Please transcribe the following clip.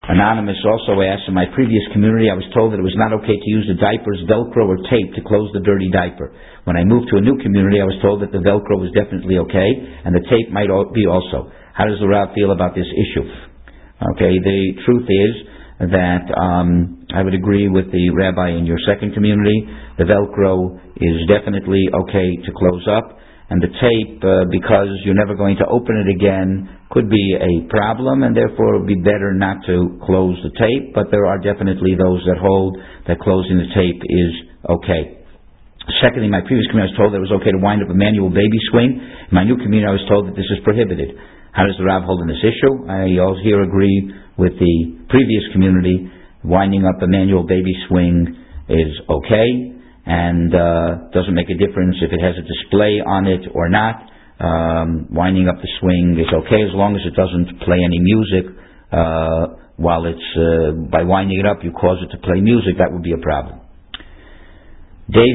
Anonymous also asks, in my previous community I was told that it was not okay to use the diapers, Velcro, or tape to close the dirty diaper. When I moved to a new community I was told that the Velcro was definitely okay and the tape might be also. How does the Rav feel about this issue? Okay, the truth is that I would agree with the rabbi in your second community. The Velcro is definitely okay to close up, and the tape, because you're never going to open it again, could be a problem, and therefore it would be better not to close the tape, but there are definitely those that hold that closing the tape is okay. Secondly, in my previous community I was told that it was okay to wind up a manual baby swing. In my new community I was told that this is prohibited. How does the Rav hold on this issue? I also here agree with the previous community. Winding up a manual baby swing is okay, and doesn't make a difference if it has a display on it or not. Winding up the swing is okay as long as it doesn't play any music while it's by winding it up you cause it to play music. That would be a problem. Dave